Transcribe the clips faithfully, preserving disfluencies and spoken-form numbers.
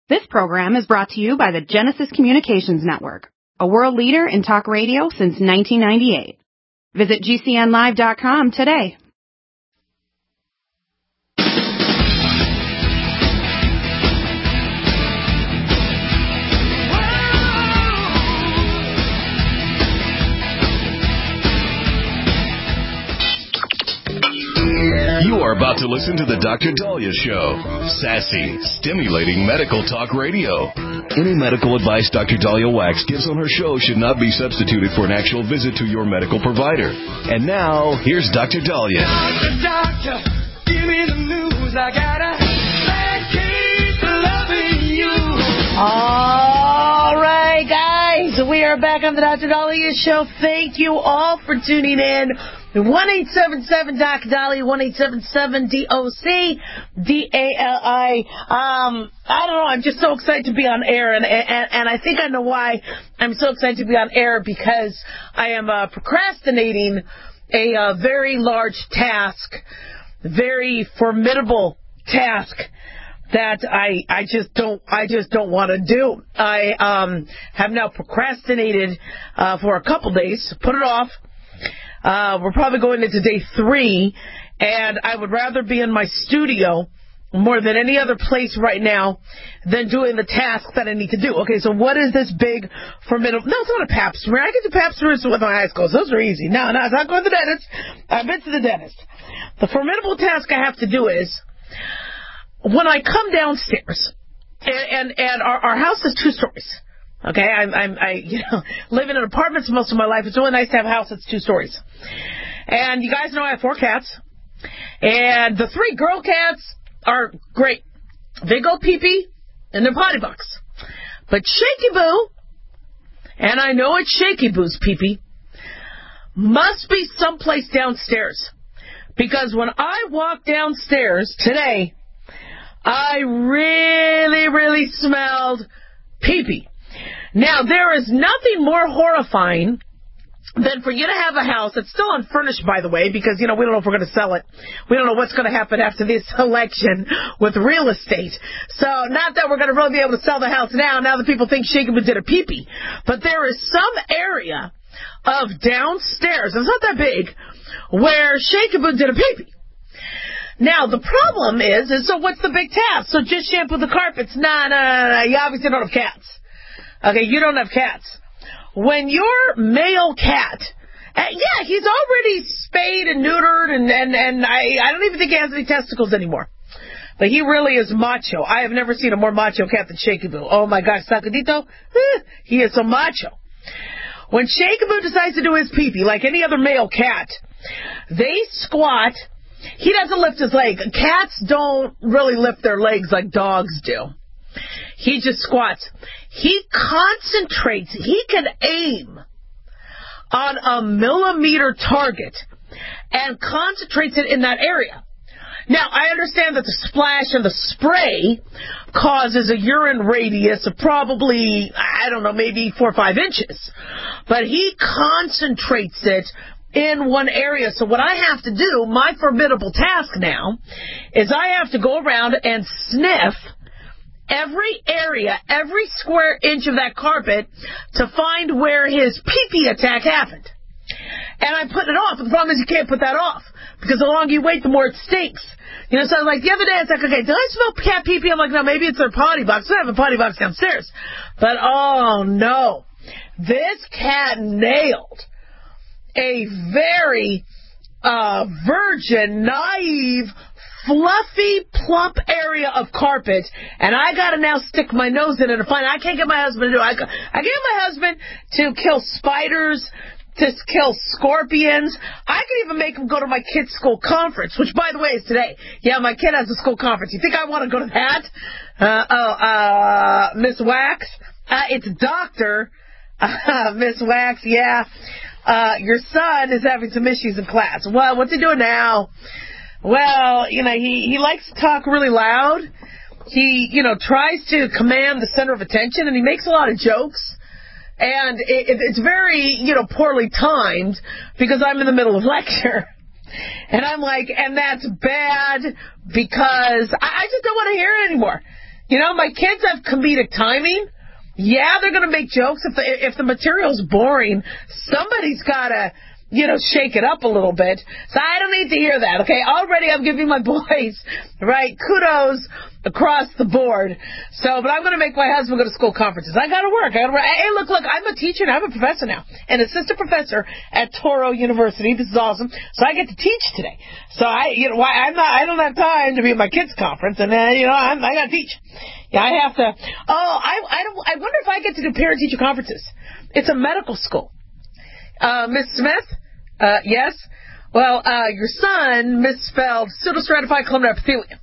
This program is brought to you by the Genesis Communications Network, a world leader in talk radio since nineteen ninety-eight. Visit G C N live dot com today. You are about to listen to the Doctor Daliah Show. Sassy, stimulating medical talk radio. Any medical advice Doctor Daliah Wax gives on her show should not be substituted for an actual visit to your medical provider. And now, here's Doctor Daliah. Doctor, doctor, give me the news. I got a bad case of loving you. All right, guys, we are back on the Doctor Daliah Show. Thank you all for tuning in. one eight seven seven Doc Daliah, one eight seven seven D O C D A L I. Um, I don't know, I'm just so excited to be on air, and, and, and I think I know why I'm so excited to be on air, because I am uh, procrastinating a uh, very large task, very formidable task that I I just don't I just don't want to do. I um have now procrastinated uh, for a couple days, put it off. Uh, we're probably going into day three, and I would rather be in my studio more than any other place right now than doing the task that I need to do. Okay, so what is this big, formidable... No, it's not a pap smear. I get the pap smears with my eyes closed. Those are easy. No, no, it's not going to the dentist. I've been to the dentist. The formidable task I have to do is, when I come downstairs, and, and, and our, our house is two stories. Okay, I'm, I'm, I, you know, live in apartments most of my life. It's really nice to have a house that's two stories. And you guys know I have four cats. And the three girl cats are great. They go pee-pee in their potty box. But Shaky Boo, and I know it's Shaky Boo's pee-pee, must be someplace downstairs. Because when I walk downstairs today, I really, really smelled pee-pee. Now, there is nothing more horrifying than for you to have a house that's still unfurnished, by the way, because, you know, we don't know if we're going to sell it. We don't know what's going to happen after this election with real estate. So, not that we're going to really be able to sell the house now, now that people think Shaky Boo did a pee-pee. But there is some area of downstairs, it's not that big, where Shaky Boo did a pee-pee. Now, the problem is, is, so what's the big task? So just shampoo the carpets? Nah, nah, nah, nah, you obviously don't have cats. Okay, you don't have cats. When your male cat, uh, yeah, he's already spayed and neutered, and, and, and I, I don't even think he has any testicles anymore. But he really is macho. I have never seen a more macho cat than Shaky Boo. Oh, my gosh, Sacadito, eh, he is so macho. When Shaky Boo decides to do his pee-pee, like any other male cat, they squat. He doesn't lift his leg. Cats don't really lift their legs like dogs do. He just squats. He concentrates. He can aim on a millimeter target and concentrates it in that area. Now, I understand that the splash and the spray causes a urine radius of probably, I don't know, maybe four or five inches. But he concentrates it in one area. So what I have to do, my formidable task now, is I have to go around and sniff every area, every square inch of that carpet to find where his pee-pee attack happened. And I put it off. The problem is you can't put that off, because the longer you wait, the more it stinks. You know, so I was like, the other day, it's like, okay, do I smell cat pee-pee? I'm like, no, maybe it's their potty box. I have a potty box downstairs. But, oh, no. This cat nailed a very uh, virgin, naive, fluffy, plump area of carpet, and I gotta now stick my nose in it to find it. I can't get my husband to do it. I, I get my husband to kill spiders, to kill scorpions. I can even make him go to my kid's school conference, which, by the way, is today. Yeah, my kid has a school conference. You think I want to go to that? Uh, oh, uh, Miss Wax? Uh, it's Doctor uh, Miss Wax, yeah. Uh, your son is having some issues in class. Well, what's he doing now? Well, you know, he, he likes to talk really loud. He, you know, tries to command the center of attention, and he makes a lot of jokes. And it, it, it's very, you know, poorly timed, because I'm in the middle of lecture. And I'm like, and that's bad, because I, I just don't want to hear it anymore. You know, my kids have comedic timing. Yeah, they're going to make jokes. If the, if the material's boring, somebody's got to, you know, shake it up a little bit. So I don't need to hear that, okay? Already I'm giving my boys, right, kudos across the board. So, but I'm going to make my husband go to school conferences. I got to work. I got to work. Hey, look, look, I'm a teacher and I'm a professor now. An assistant professor at Touro University. This is awesome. So I get to teach today. So I, you know, I'm not, I don't have time to be at my kids' conference, and then, you know, I'm, I got to teach. Yeah, I have to. Oh, I, I don't, I wonder if I get to do parent-teacher conferences. It's a medical school. Uh, Miss Smith? Uh, yes? Well, uh, your son misspelled pseudostratified columnar epithelium.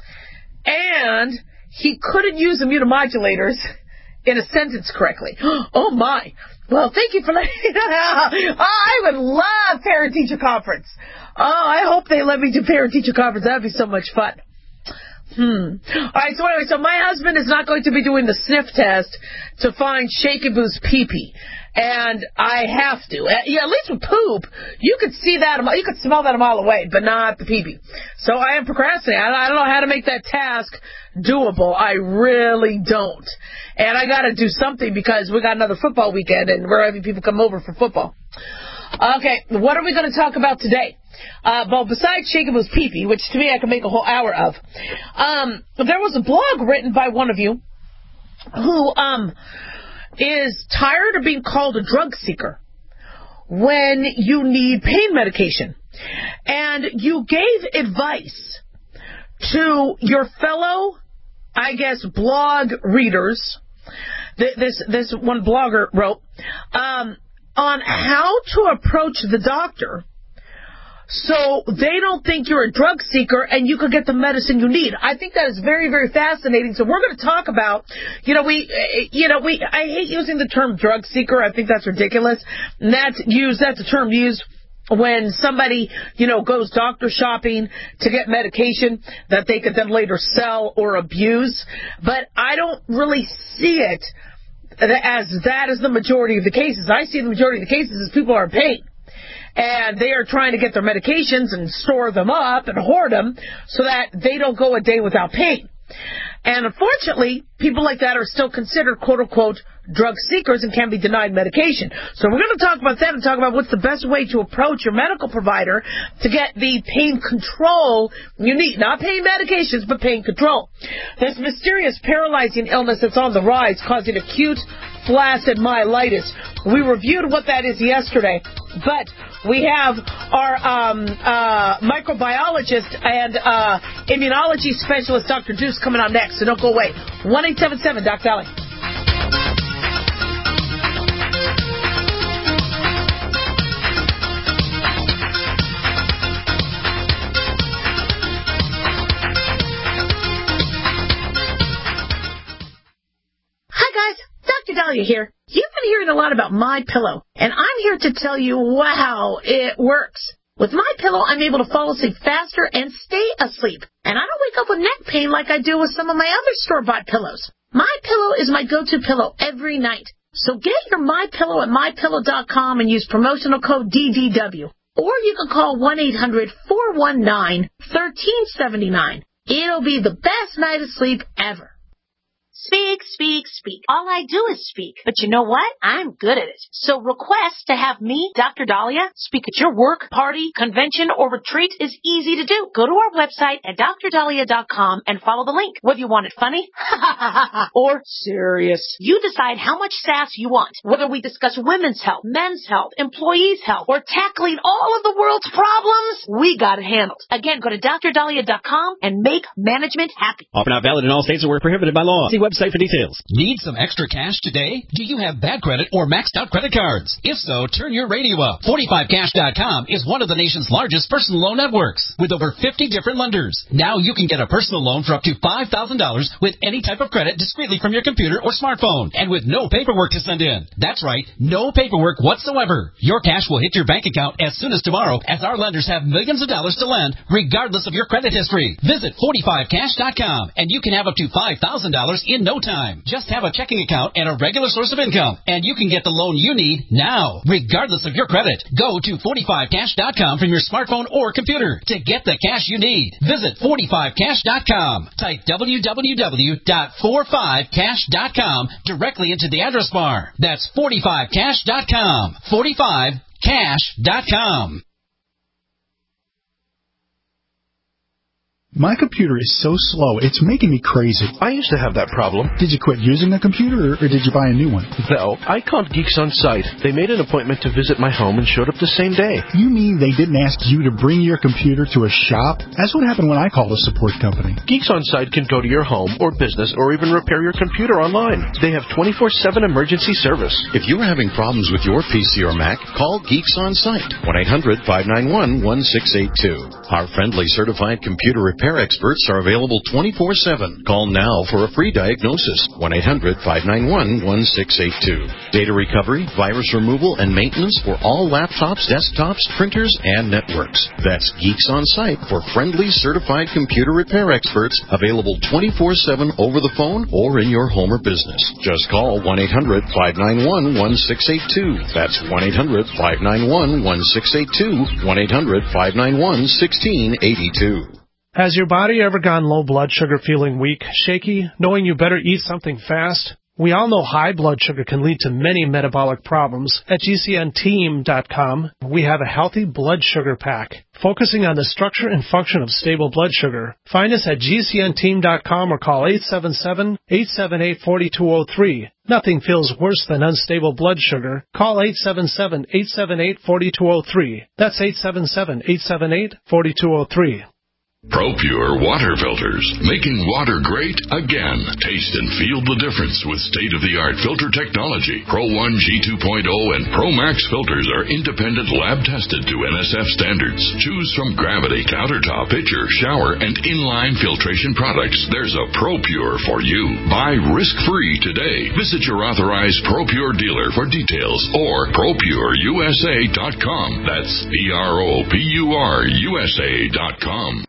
And he couldn't use immunomodulators in a sentence correctly. Oh, my. Well, thank you for letting me know. Oh, I would love parent-teacher conference. Oh, I hope they let me do parent-teacher conference. That would be so much fun. Hmm. All right, so anyway, so my husband is not going to be doing the sniff test to find Shaky Boo's pee-pee. And I have to. Yeah, at least with poop, you could see that, you could smell that a mile away, but not the pee-pee. So I am procrastinating. I don't know how to make that task doable. I really don't. And I got to do something because we got another football weekend and we're having people come over for football. Okay, what are we going to talk about today? Uh, well, besides Shaky Boo's pee-pee, which to me I could make a whole hour of, um, there was a blog written by one of you who, um, is tired of being called a drug seeker when you need pain medication. And you gave advice to your fellow, I guess, blog readers. This, this one blogger wrote, um, on how to approach the doctor so they don't think you're a drug seeker and you could get the medicine you need. I think that is very, very fascinating. So we're going to talk about, you know, we, you know, we, I hate using the term drug seeker. I think that's ridiculous. And that's used, that's a term used when somebody, you know, goes doctor shopping to get medication that they could then later sell or abuse. But I don't really see it as that is the majority of the cases. I see the majority of the cases as people are in pain. And they are trying to get their medications and store them up and hoard them so that they don't go a day without pain. And unfortunately, people like that are still considered, quote-unquote, drug seekers and can be denied medication. So we're going to talk about that and talk about what's the best way to approach your medical provider to get the pain control you need. Not pain medications, but pain control. This mysterious paralyzing illness that's on the rise causing acute flaccid myelitis. We reviewed what that is yesterday, but we have our um, uh, microbiologist and uh, immunology specialist, Doctor Deuce, coming on next, so don't go away. one eight seven seven Doc Dolly. Dahlia here. You've been hearing a lot about MyPillow, and I'm here to tell you, wow, it works. With MyPillow, I'm able to fall asleep faster and stay asleep, and I don't wake up with neck pain like I do with some of my other store-bought pillows. MyPillow is my go-to pillow every night. So get your MyPillow at my pillow dot com and use promotional code D D W. Or you can call one eight hundred four one nine one three seven nine. It'll be the best night of sleep ever. Speak, speak, speak. All I do is speak. But you know what? I'm good at it. So request to have me, Doctor Dahlia, speak at your work, party, convention, or retreat is easy to do. Go to our website at dr dahlia dot com and follow the link. Whether you want it funny or serious, you decide how much sass you want. Whether we discuss women's health, men's health, employees' health, or tackling all of the world's problems, we got it handled. Again, go to dr dahlia dot com and make management happy. Offer not valid in all states or were prohibited by law. See website for details. Need some extra cash today? Do you have bad credit or maxed out credit cards? If so, turn your radio up. forty-five cash dot com is one of the nation's largest personal loan networks with over fifty different lenders. Now you can get a personal loan for up to five thousand dollars with any type of credit discreetly from your computer or smartphone and with no paperwork to send in. That's right, no paperwork whatsoever. Your cash will hit your bank account as soon as tomorrow as our lenders have millions of dollars to lend regardless of your credit history. Visit forty-five cash dot com and you can have up to five thousand dollars in no time. time. Just have a checking account and a regular source of income, and you can get the loan you need now, regardless of your credit. Go to forty-five cash dot com from your smartphone or computer to get the cash you need. Visit forty-five cash dot com. Type w w w dot forty-five cash dot com directly into the address bar. That's forty-five cash dot com. forty-five cash dot com. My computer is so slow, it's making me crazy. I used to have that problem. Did you quit using a computer, or did you buy a new one? No, I called Geeks On Site. They made an appointment to visit my home and showed up the same day. You mean they didn't ask you to bring your computer to a shop? That's what happened when I called a support company. Geeks On Site can go to your home or business or even repair your computer online. They have twenty-four seven emergency service. If you're having problems with your P C or Mac, call Geeks On Site. one eight hundred five nine one one six eight two. Our friendly certified computer repair experts are available twenty-four seven. Call now for a free diagnosis. one eight hundred five nine one one six eight two. Data recovery, virus removal, and maintenance for all laptops, desktops, printers, and networks. That's Geeks On Site for friendly certified computer repair experts, available twenty-four seven over the phone or in your home or business. Just call one eight hundred five nine one one six eight two. That's one eight hundred five nine one one six eight two. one eight hundred five nine one one six eight two. Has your body ever gone low blood sugar, feeling weak, shaky, knowing you better eat something fast? We all know high blood sugar can lead to many metabolic problems. At G C N team dot com, we have a healthy blood sugar pack, focusing on the structure and function of stable blood sugar. Find us at G C N team dot com or call eight seven seven, eight seven eight, four two zero three. Nothing feels worse than unstable blood sugar. Call eight seven seven, eight seven eight, four two zero three. That's eight seven seven, eight seven eight, four two zero three. ProPure water filters, making water great again. Taste and feel the difference with state-of-the-art filter technology. Pro one G two point oh and Pro Max filters are independent lab-tested to N S F standards. Choose from Gravity, Countertop, Pitcher, Shower, and Inline filtration products. There's a ProPure for you. Buy risk-free today. Visit your authorized ProPure dealer for details or Pro Pure U S A dot com. That's P R O P U R U S A dot com.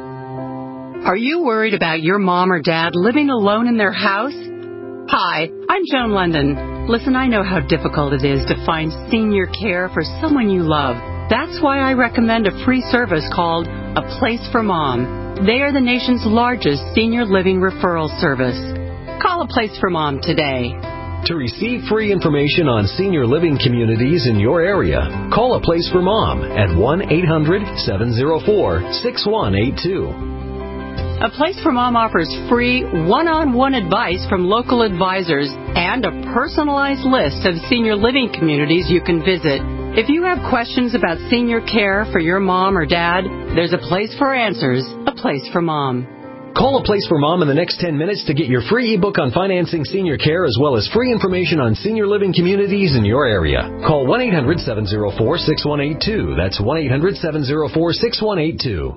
Are you worried about your mom or dad living alone in their house? Hi, I'm Joan London. Listen, I know how difficult it is to find senior care for someone you love. That's why I recommend a free service called A Place for Mom. They are the nation's largest senior living referral service. Call A Place for Mom today. To receive free information on senior living communities in your area, call A Place for Mom at one eight hundred seven oh four six one eight two. A Place for Mom offers free one-on-one advice from local advisors and a personalized list of senior living communities you can visit. If you have questions about senior care for your mom or dad, there's a place for answers, A Place for Mom. Call A Place for Mom in the next ten minutes to get your free ebook on financing senior care as well as free information on senior living communities in your area. Call one eight hundred seven oh four six one eight two. That's one eight hundred seven oh four six one eight two.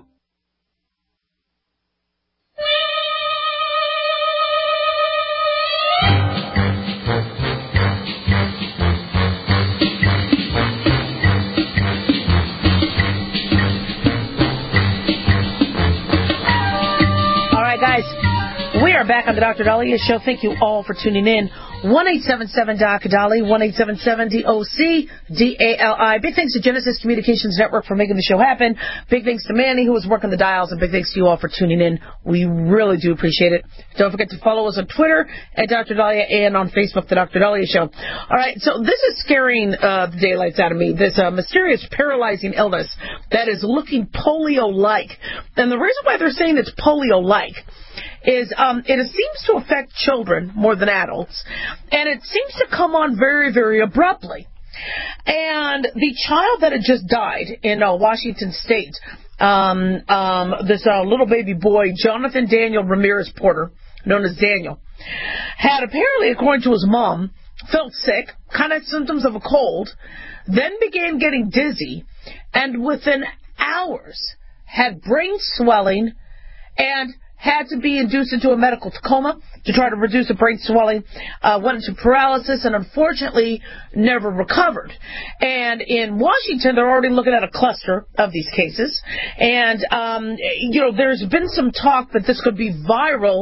We are back on the Doctor Dahlia Show. Thank you all for tuning in. one eight seven seven D O C D A L I, one eight seven seven D O C D A L I. Big thanks to Genesis Communications Network for making the show happen. Big thanks to Manny, who was working the dials, and big thanks to you all for tuning in. We really do appreciate it. Don't forget to follow us on Twitter at Doctor Dahlia and on Facebook, the Doctor Dahlia Show. All right, so this is scaring uh, the daylights out of me, this uh, mysterious paralyzing illness that is looking polio-like. And the reason why they're saying it's polio-like is um, it seems to affect children more than adults, and it seems to come on very, very abruptly. And the child that had just died in uh, Washington State, um, um, this uh, little baby boy, Jonathan Daniel Ramirez Porter, known as Daniel, had apparently, according to his mom, felt sick, kind of symptoms of a cold, then began getting dizzy, and within hours had brain swelling and had to be induced into a medical coma to try to reduce the brain swelling, uh, went into paralysis, and unfortunately never recovered. And in Washington, they're already looking at a cluster of these cases. And, um, you know, there's been some talk that this could be viral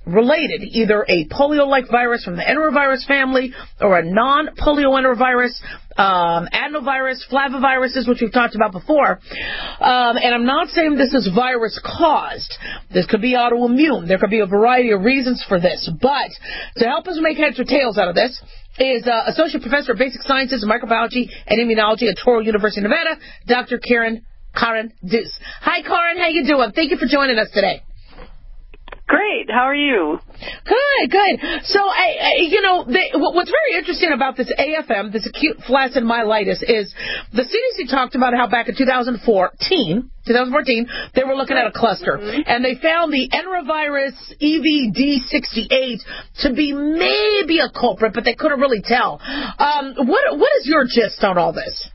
related, either a polio-like virus from the enterovirus family or a non-polio enterovirus, um, adenovirus, flaviviruses, which we've talked about before. Um, and I'm not saying this is virus-caused. This could be autoimmune. There could be a variety of reasons for this. But to help us make heads or tails out of this is uh, Associate Professor of Basic Sciences, Microbiology, and Immunology at Touro University, Nevada, Doctor Karen Karen Deuce. Hi, Karen. How you doing? Thank you for joining us today. Great. How are you? Good, good. So, I, I, you know, they, what's very interesting about this A F M, this acute flaccid myelitis, is the C D C talked about how back in two thousand fourteen, they were looking at a cluster, mm-hmm. and they found the enterovirus E V D sixty-eight to be maybe a culprit, but they couldn't really tell. Um, what What is your gist on all this?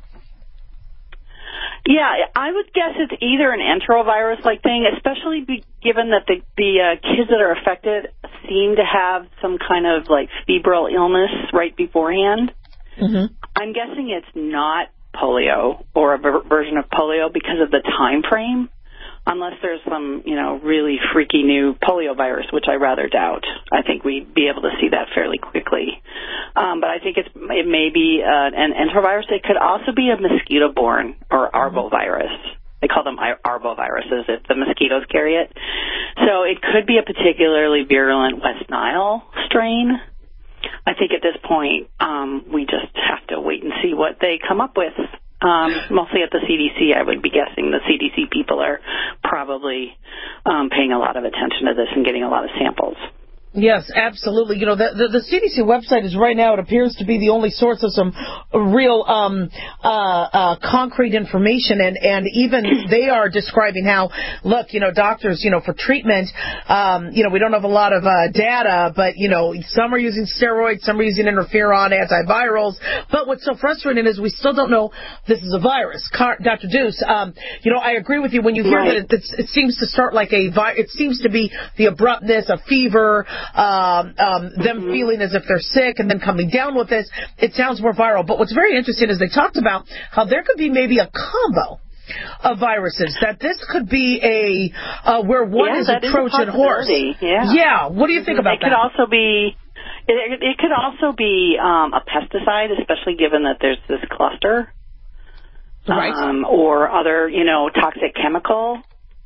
Yeah, I would guess it's either an enterovirus-like thing, especially be, given that the, the uh, kids that are affected seem to have some kind of, like, febrile illness right beforehand. Mm-hmm. I'm guessing it's not polio or a ver- version of polio because of the time frame, unless there's some, you know, really freaky new polio virus, which I rather doubt. I think we'd be able to see that fairly quickly. Um, but I think it's, it may be uh, an enterovirus. It could also be a mosquito-borne or arbovirus. They call them arboviruses if the mosquitoes carry it. So it could be a particularly virulent West Nile strain. I think at this point um, we just have to wait and see what they come up with. Um, mostly at the C D C, I would be guessing the C D C people are probably um, paying a lot of attention to this and getting a lot of samples. Yes, absolutely. You know, the, the, the C D C website is right now, it appears to be the only source of some real um, uh, uh, concrete information. And, and even they are describing how, look, you know, doctors, you know, for treatment, um, you know, we don't have a lot of uh, data, but, you know, some are using steroids, some are using interferon, antivirals. But what's so frustrating is we still don't know this is a virus. Car- Doctor Deuce, um, you know, I agree with you when you hear right. that it, it seems to start like a virus. It seems to be the abruptness, a fever, Um, um, them mm-hmm. feeling as if they're sick and then coming down with this. It sounds more viral. But what's very interesting is they talked about how there could be maybe a combo of viruses, that this could be a, uh, where one yeah, is a Trojan a horse. Yeah. Yeah. What do you think about it that? It could also be, it, it could also be um, a pesticide, especially given that there's this cluster. Right. Um, or other, you know, toxic chemical.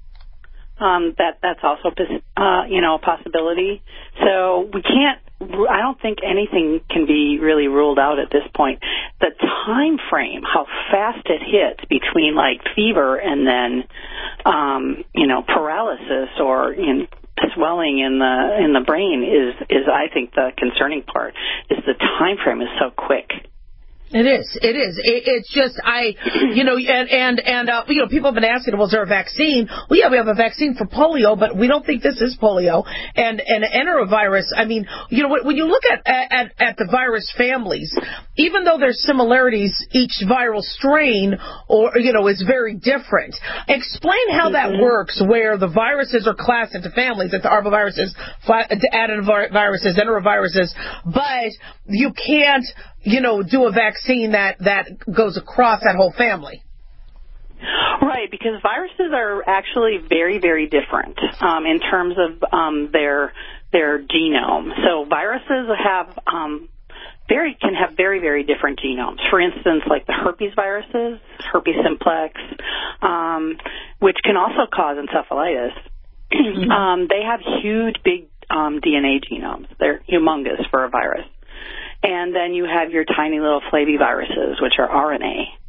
Um, that that's also, uh, you know, a possibility. So we can't, I don't think anything can be really ruled out at this point. The time frame, how fast it hits between, like, fever and then, um, you know, paralysis or in swelling in the in the brain is, is, I think, the concerning part, is the time frame is so quick. It is. It is. It, it's just, I, you know, and, and, and uh, you know, people have been asking, well, is there a vaccine? Well, yeah, we have a vaccine for polio, but we don't think this is polio. And, and enterovirus, I mean, you know, when you look at, at, at the virus families, even though there's similarities, each viral strain, or, you know, is very different. Explain how that mm-hmm. works, where the viruses are classed into families, like the arboviruses, adenoviruses, enteroviruses, but you can't, you know, do a vaccine that, that goes across that whole family. Right, because viruses are actually very, very different um, in terms of um, their their genome. So viruses have um, very can have very, very different genomes. For instance, like the herpes viruses, herpes simplex, um, which can also cause encephalitis. Mm-hmm. um, they have huge, big um, D N A genomes. They're humongous for a virus. And then you have your tiny little flaviviruses, which are R N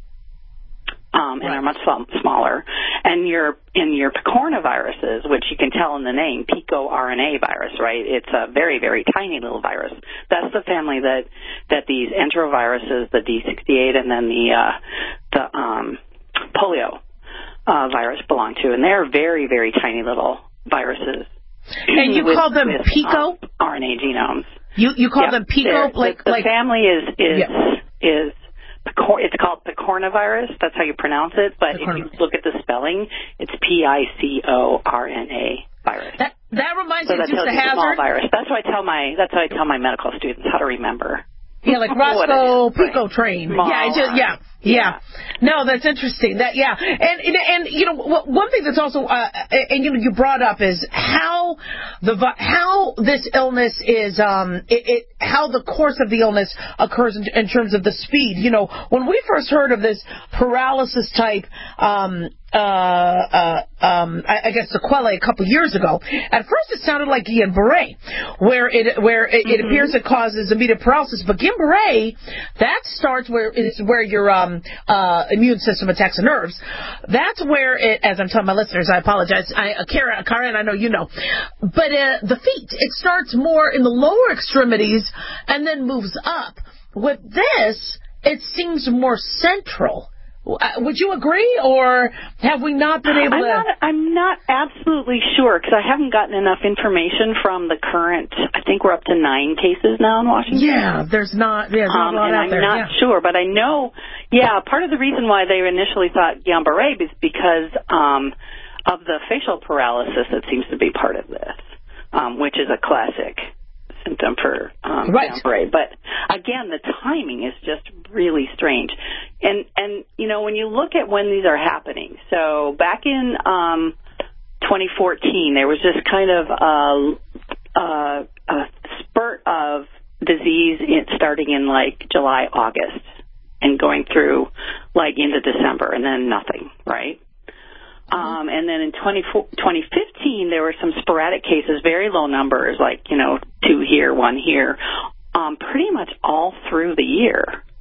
A, um, and right. are much smaller. And your in your picornaviruses, which you can tell in the name, pico-R N A virus, right? It's a very, very tiny little virus. That's the family that, that these enteroviruses, the D sixty-eight, and then the uh, the um, polio uh, virus belong to. And they're very, very tiny little viruses. And you with, call them with, pico? Um, R N A genomes. You you call yep. them pico? They're, like the, the like family is is yeah. is it's called picornavirus. That's how you pronounce it. But if you look at the spelling, it's P I C O R N A virus. That that reminds so me of Dukes of Hazzard. Small virus. That's what I tell my that's how I tell my medical students how to remember. Yeah, like Roscoe Pico right. train. Mall. Yeah, just, yeah. Yeah. yeah, no, that's interesting. That yeah, and and, and you know one thing that's also uh, and you know you brought up is how the how this illness is um it, it how the course of the illness occurs in, in terms of the speed. You know, when we first heard of this paralysis type um uh uh um I, I guess sequelae a couple years ago, at first it sounded like Guillain-Barré, where it where it, mm-hmm. it appears it causes immediate paralysis, but Guillain-Barré that starts where it's where your um uh immune system attacks the nerves. That's where it, as I'm telling my listeners, I apologize, I uh, Karen, Karen, I know you know, but uh, the feet, it starts more in the lower extremities and then moves up. With this, it seems more central. Uh, would you agree, or have we not been able I'm to... Not, I'm not absolutely sure, because I haven't gotten enough information from the current, I think we're up to nine cases now in Washington. Yeah, there's not, yeah, there's not um, a lot and out I'm there. not yeah. sure, but I know, yeah, part of the reason why they initially thought Guillain-Barré is because um, of the facial paralysis that seems to be part of this, um, which is a classic symptom for um, right. Guillain-Barré. But again, the timing is just really strange. And, and you know, when you look at when these are happening, so back in um, twenty fourteen, there was just kind of a, a, a spurt of disease in, starting in like July, August, and going through like into December, and then nothing, right? Um, and then in twenty fifteen, there were some sporadic cases, very low numbers, like, you know, two here, one here, um, pretty much all through the year.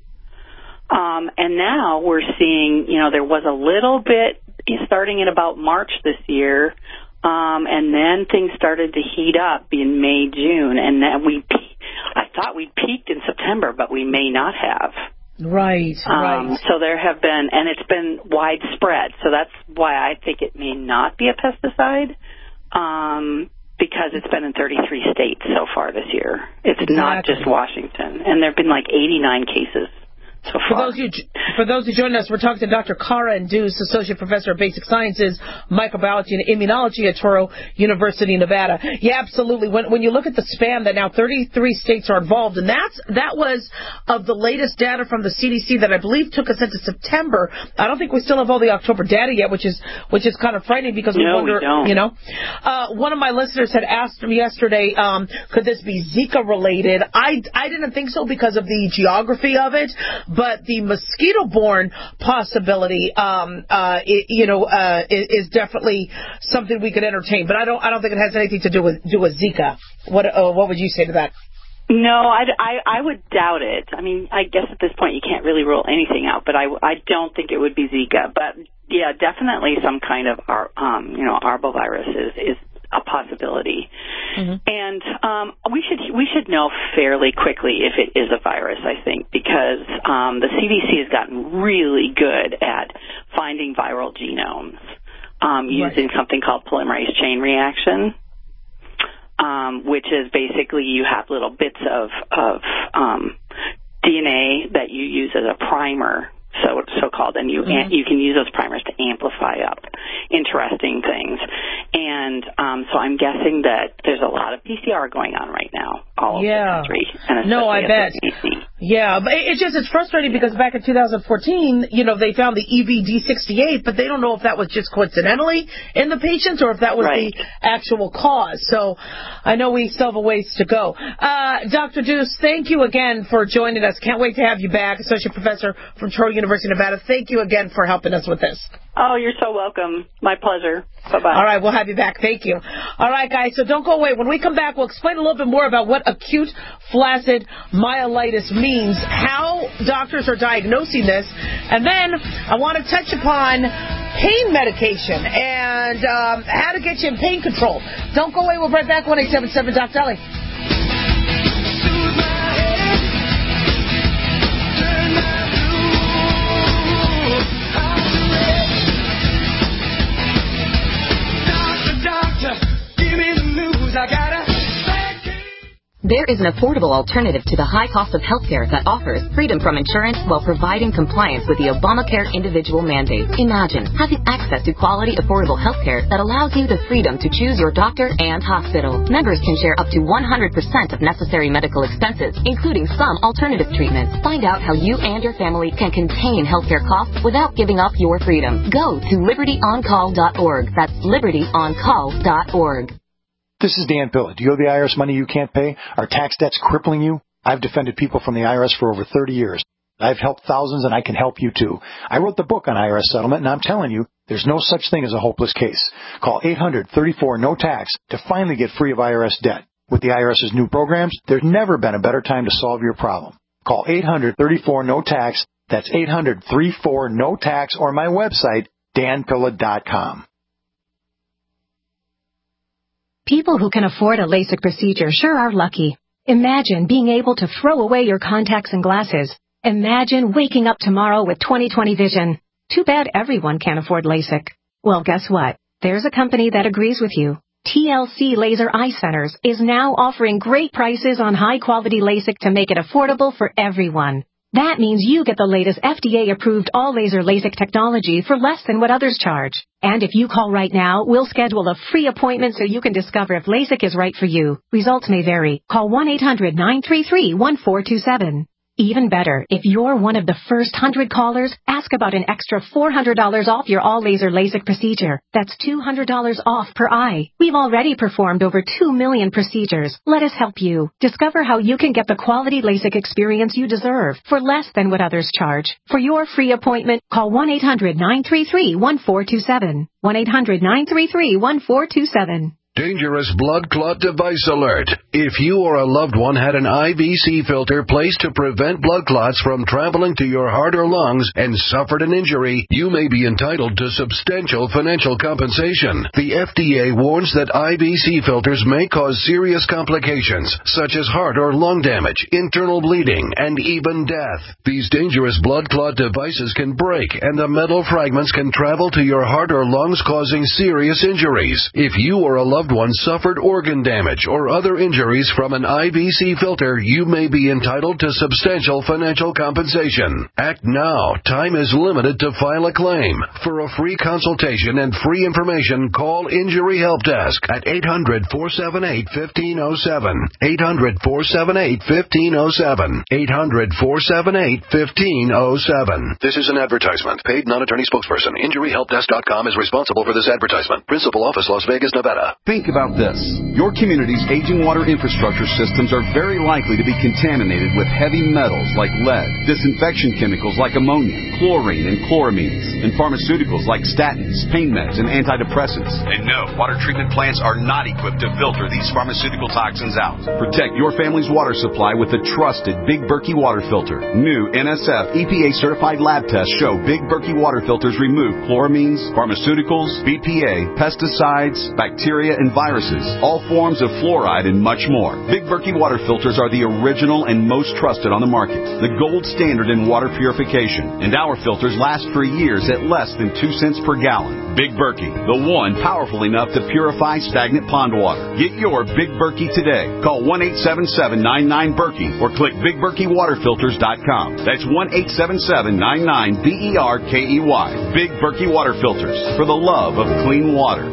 Um, and now we're seeing, you know, there was a little bit starting in about March this year, um, and then things started to heat up in May, June, and then we, I thought we'd peaked in September, but we may not have. Right, um, right. So there have been, and it's been widespread. So that's why I think it may not be a pesticide, um, because it's been in thirty-three states so far this year. It's exactly. not just Washington, and there have been like eighty-nine cases. So for those who for those who join us, we're talking to Doctor Kara Induce, Associate Professor of Basic Sciences, Microbiology and Immunology at Touro University, Nevada. Yeah, absolutely. When when you look at the span that now thirty-three states are involved, and that's that was of the latest data from the C D C that I believe took us into September. I don't think we still have all the October data yet, which is which is kind of frightening because we no, wonder, we don't. you know. Uh, one of my listeners had asked me yesterday, um, could this be Zika related? I I didn't think so because of the geography of it. But the mosquito-borne possibility, um, uh, it, you know, uh, is, is definitely something we could entertain. But I don't, I don't think it has anything to do with do with Zika. What, uh, what would you say to that? No, I, I, I would doubt it. I mean, I guess at this point you can't really rule anything out. But I, I don't think it would be Zika. But yeah, definitely some kind of, um, you know, arbovirus is is a possibility. Mm-hmm. And um, we should we should know fairly quickly if it is a virus, I think, because um, the C D C has gotten really good at finding viral genomes um, using right. something called polymerase chain reaction, um, which is basically you have little bits of, of um, D N A that you use as a primer, so so called, and you mm-hmm. you can use those primers to amplify up interesting things. And um, so I'm guessing that there's a lot of P C R going on right now all over yeah. the country. And no, I bet. Yeah, but it's just it's frustrating because back in two thousand fourteen, you know, they found the E V D sixty-eight, but they don't know if that was just coincidentally in the patients or if that was right. the actual cause. So I know we still have a ways to go. Uh, Doctor Deuce, thank you again for joining us. Can't wait to have you back, Associate Professor from Touro University, Nevada. Thank you again for helping us with this. Oh, you're so welcome. My pleasure. Bye-bye. All right, we'll have you back. Thank you. All right, guys, so don't go away. When we come back, we'll explain a little bit more about what acute flaccid myelitis means, how doctors are diagnosing this, and then I want to touch upon pain medication and um, how to get you in pain control. Don't go away. We'll be right back. one eight seven seven Doc Dolly. There is an affordable alternative to the high cost of healthcare that offers freedom from insurance while providing compliance with the Obamacare individual mandate. Imagine having access to quality, affordable healthcare that allows you the freedom to choose your doctor and hospital. Members can share up to one hundred percent of necessary medical expenses, including some alternative treatments. Find out how you and your family can contain healthcare costs without giving up your freedom. Go to liberty on call dot org. That's liberty on call dot org. This is Dan Pilla. Do you owe the I R S money you can't pay? Are tax debts crippling you? I've defended people from the I R S for over thirty years. I've helped thousands, and I can help you, too. I wrote the book on I R S settlement, and I'm telling you, there's no such thing as a hopeless case. Call eight hundred thirty-four no tax to finally get free of I R S debt. With the IRS's new programs, there's never been a better time to solve your problem. Call eight hundred thirty-four no tax. That's eight hundred thirty-four no tax, or my website, dan pilla dot com. People who can afford a LASIK procedure sure are lucky. Imagine being able to throw away your contacts and glasses. Imagine waking up tomorrow with twenty twenty vision. Too bad everyone can't afford LASIK. Well, guess what? There's a company that agrees with you. T L C Laser Eye Centers is now offering great prices on high-quality LASIK to make it affordable for everyone. That means you get the latest F D A-approved all-laser LASIK technology for less than what others charge. And if you call right now, we'll schedule a free appointment so you can discover if LASIK is right for you. Results may vary. Call one eight hundred nine three three one four two seven. Even better, if you're one of the first one hundred callers, ask about an extra four hundred dollars off your all-laser LASIK procedure. That's two hundred dollars off per eye. We've already performed over two million procedures. Let us help you. Discover how you can get the quality LASIK experience you deserve for less than what others charge. For your free appointment, call one eight hundred nine three three one four two seven. one eight hundred nine three three one four two seven. Dangerous blood clot device alert. If you or a loved one had an I V C filter placed to prevent blood clots from traveling to your heart or lungs and suffered an injury, you may be entitled to substantial financial compensation. The F D A warns that I V C filters may cause serious complications, such as heart or lung damage, internal bleeding, and even death. These dangerous blood clot devices can break, and the metal fragments can travel to your heart or lungs, causing serious injuries. If you or a loved one suffered organ damage or other injuries from an I V C filter, you may be entitled to substantial financial compensation. Act now. Time is limited to file a claim. For a free consultation and free information, call Injury Help Desk at eight hundred four seven eight one five zero seven. eight hundred four seven eight one five zero seven. eight hundred four seven eight one five zero seven. This is an advertisement. Paid non-attorney spokesperson. Injury Help Desk dot com is responsible for this advertisement. Principal office, Las Vegas, Nevada. Think about this. Your community's aging water infrastructure systems are very likely to be contaminated with heavy metals like lead, disinfection chemicals like ammonia, chlorine and chloramines, and pharmaceuticals like statins, pain meds, and antidepressants. And no, water treatment plants are not equipped to filter these pharmaceutical toxins out. Protect your family's water supply with the trusted Big Berkey water filter. New N S F E P A-certified lab tests show Big Berkey water filters remove chloramines, pharmaceuticals, B P A, pesticides, bacteria, and viruses, all forms of fluoride, and much more. Big Berkey water filters are the original and most trusted on the market, the gold standard in water purification, and our filters last for years at less than two cents per gallon. Big Berkey, the one powerful enough to purify stagnant pond water. Get your Big Berkey today. Call one eight seven seven nine nine Berkey or click big berkey water filters dot com. That's one eight seven seven nine nine B E R K E Y. Big Berkey water filters, for the love of clean water.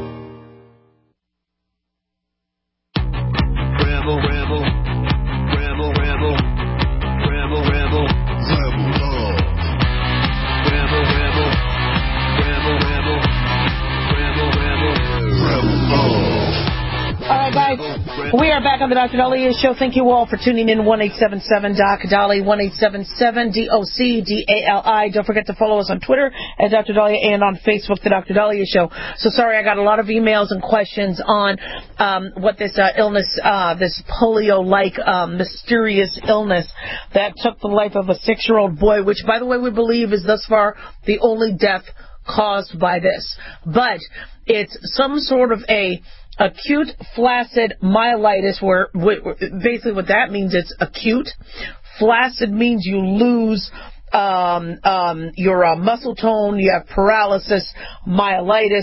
Rebel, rebel, rebel, rebel, rebel, rebel, rebel love. Rebel, rebel, rebel, rebel, rebel, rebel, rebel love. All right, guys, we are back on the Doctor Daliah Show. Thank you all for tuning in. one eight seven seven D O C D A L I, one eight seven seven D O C D A L I. Don't forget to follow us on Twitter at Doctor Daliah and on Facebook, the Doctor Daliah Show. So sorry, I got a lot of emails and questions on um, what this uh, illness, uh, this polio-like um, mysterious illness that took the life of a six-year-old boy, which, by the way, we believe is thus far the only death caused by this. But it's some sort of a acute flaccid myelitis, where basically what that means, it's acute. Flaccid means you lose um, um, your uh, muscle tone, you have paralysis. Myelitis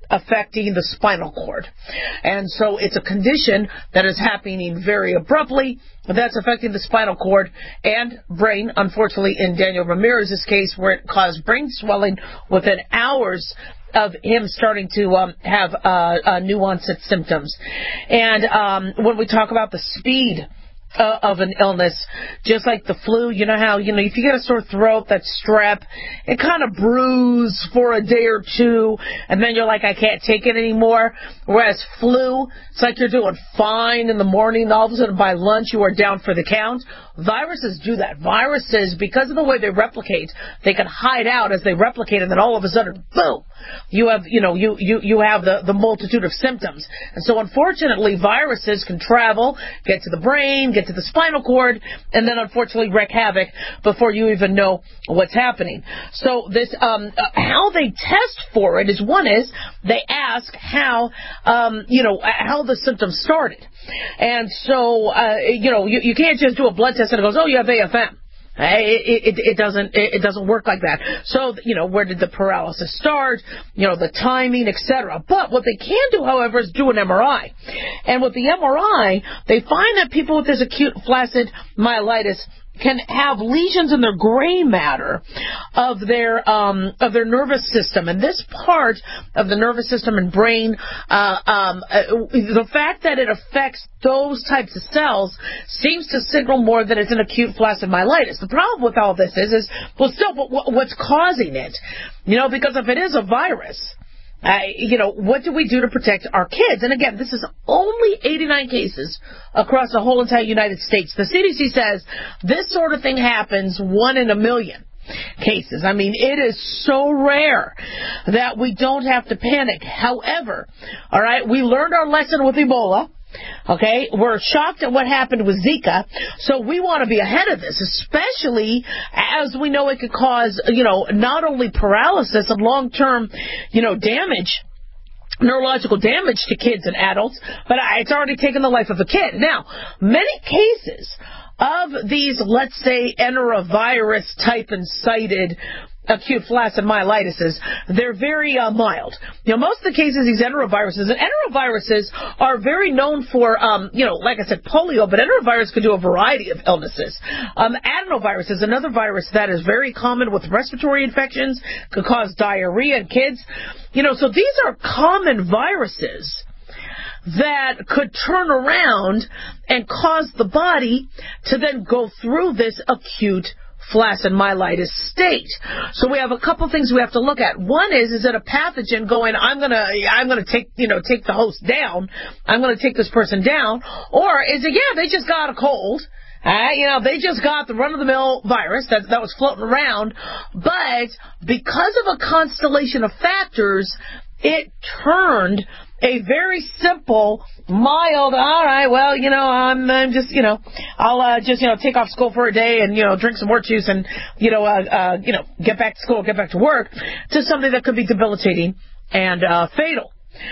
affecting the spinal cord. And so it's a condition that is happening very abruptly that's affecting the spinal cord and brain, unfortunately, in Daniel Ramirez's case, where it caused brain swelling within hours of him starting to um, have uh, uh, new onset symptoms. And um, when we talk about the speed Uh, of an illness, just like the flu, you know how, you know, if you get a sore throat, that's strep, it kind of brews for a day or two, and then you're like, I can't take it anymore. Whereas flu, it's like you're doing fine in the morning, all of a sudden by lunch you are down for the count. Viruses do that. Viruses, because of the way they replicate, they can hide out as they replicate, and then all of a sudden, boom, you have, you know, you, you, you have the, the multitude of symptoms. And so unfortunately, viruses can travel, get to the brain, get to the spinal cord, and then unfortunately wreak havoc before you even know what's happening. So this, um, uh, how they test for it is, one is they ask how, um, you know, how the symptoms started. And so, uh, you know, you, you can't just do a blood test and it goes, oh, you have A F M. It, it, it doesn't it doesn't work like that. So, you know, where did the paralysis start? You know, the timing, et cetera. But what they can do, however, is do an M R I. And with the M R I, they find that people with this acute flaccid myelitis can have lesions in their gray matter of their um, of their nervous system, and this part of the nervous system and brain, uh, um, uh, the fact that it affects those types of cells seems to signal more that it's an acute flaccid myelitis. The problem with all this is, is well, still, what's causing it? You know, because if it is a virus, Uh, you know, what do we do to protect our kids? And again, this is only eighty-nine cases across the whole entire United States. The C D C says this sort of thing happens one in a million cases. I mean, it is so rare that we don't have to panic. However, all right, we learned our lesson with Ebola. Okay, we're shocked at what happened with Zika, so we want to be ahead of this, especially as we know it could cause, you know, not only paralysis and long-term, you know, damage, neurological damage to kids and adults, but it's already taken the life of a kid. Now, many cases of these, let's say, enterovirus type incited acute flaccid myelitis, they're very uh, mild. You know, most of the cases, these enteroviruses, and enteroviruses are very known for, um, you know, like I said, polio, but enterovirus could do a variety of illnesses. Um, adenovirus is another virus that is very common with respiratory infections, could cause diarrhea in kids. You know, so these are common viruses that could turn around and cause the body to then go through this acute flaccid myelitis state. So we have a couple things we have to look at. One is, is it a pathogen going, I'm gonna, I'm gonna take, you know, take the host down. I'm gonna take this person down. Or is it, yeah, they just got a cold. Uh, you know, they just got the run-of-the-mill virus that, that was floating around. But because of a constellation of factors, it turned a very simple, mild, all right, well, you know, I'm, I'm just, you know, I'll uh, just, you know, take off school for a day and, you know, drink some more juice and, you know, uh, uh, you know, get back to school, get back to work, to something that could be debilitating and uh, fatal.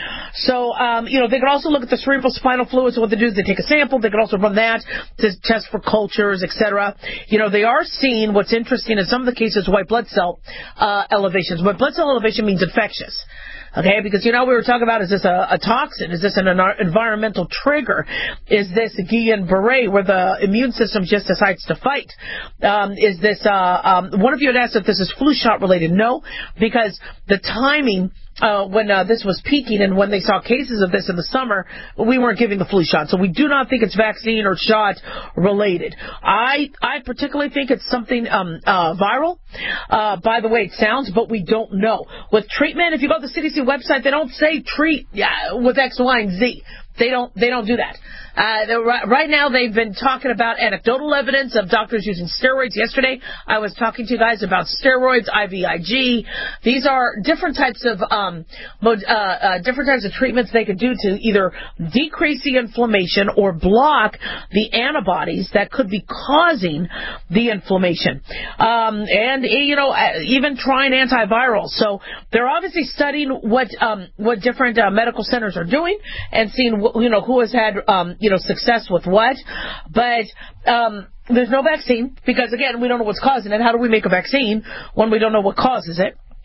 So, um, you know, they could also look at the cerebral spinal fluid. So what they do is they take a sample. They could also run that to test for cultures, et cetera. You know, they are seeing, what's interesting in some of the cases, white blood cell uh, elevations. White blood cell elevation means infectious. Okay, because, you know, we were talking about, is this a, a toxin? Is this an environmental trigger? Is this Guillain-Barré, where the immune system just decides to fight? Um, is this, uh, um, one of you had asked if this is flu shot related. No, because the timing, uh, when uh, this was peaking and when they saw cases of this in the summer, we weren't giving the flu shot. So we do not think it's vaccine or shot related. I, I particularly think it's something, um, uh, viral, uh, by the way it sounds, but we don't know. With treatment, if you go to the C D C website, they don't say treat yeah, with X, Y, and Z. They don't. They don't do that. Uh, right now, they've been talking about anecdotal evidence of doctors using steroids. Yesterday, I was talking to you guys about steroids, I V I G. These are different types of um, mod, uh, uh, different types of treatments they could do to either decrease the inflammation or block the antibodies that could be causing the inflammation. Um, and you know, even trying antivirals. So they're obviously studying what um, what different uh, medical centers are doing and seeing you know who has had um, you know success with what, but um, there's no vaccine because again we don't know what's causing it. How do we make a vaccine when we don't know what causes it?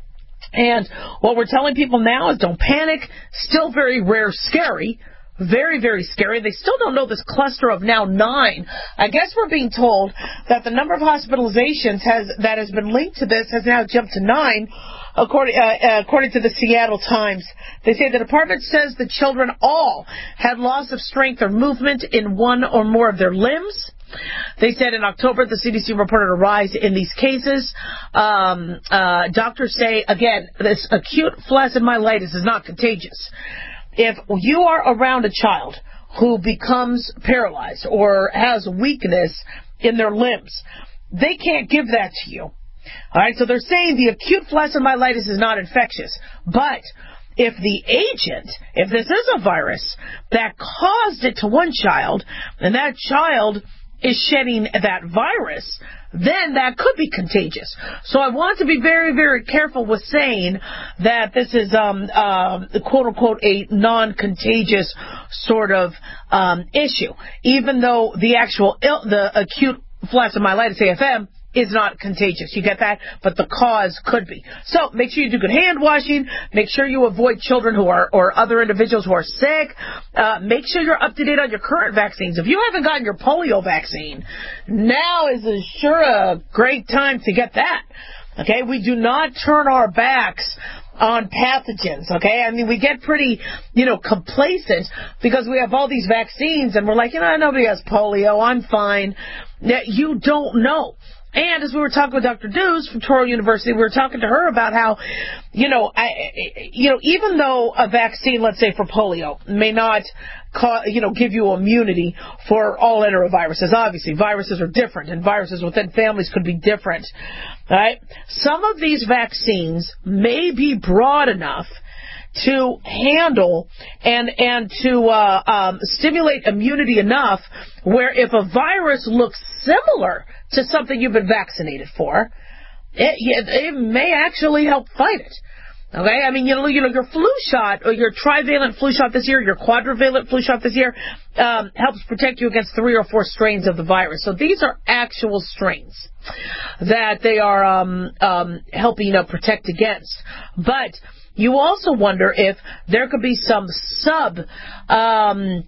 And what we're telling people now is don't panic. Still very rare, scary. Very, very scary. They still don't know this cluster of now nine. I guess we're being told that the number of hospitalizations has that has been linked to this has now jumped to nine, according, uh, according to the Seattle Times. They say the department says the children all had loss of strength or movement in one or more of their limbs. They said in October the C D C reported a rise in these cases. Um, uh, doctors say, again, this acute flaccid myelitis is not contagious. If you are around a child who becomes paralyzed or has weakness in their limbs, they can't give that to you. All right, so they're saying the acute flaccid myelitis is not infectious. But if the agent, if this is a virus that caused it to one child, and that child is shedding that virus, then that could be contagious. So I want to be very, very careful with saying that this is, um, um, quote-unquote, a non-contagious sort of um, issue, even though the actual, Ill, the acute flaccid myelitis, A F M, is not contagious. You get that? But the cause could be. So make sure you do good hand washing. Make sure you avoid children who are, or other individuals who are sick. Uh, make sure you're up to date on your current vaccines. If you haven't gotten your polio vaccine, now is a, sure a great time to get that. Okay? We do not turn our backs on pathogens, okay? I mean, we get pretty, you know, complacent because we have all these vaccines and we're like, you know, nobody has polio, I'm fine. You don't know. And as we were talking with Doctor Dews from Touro University, we were talking to her about how, you know, I, you know, even though a vaccine, let's say for polio, may not, ca- you know, give you immunity for all enteroviruses. Obviously, viruses are different, and viruses within families could be different. Right? Some of these vaccines may be broad enough to handle and and to uh, um, stimulate immunity enough where if a virus looks similar to something you've been vaccinated for, it, it may actually help fight it. Okay, I mean, you know, you know, your flu shot or your trivalent flu shot this year, your quadrivalent flu shot this year, um, helps protect you against three or four strains of the virus. So these are actual strains that they are um, um, helping you know, protect against. But you also wonder if there could be some sub, um,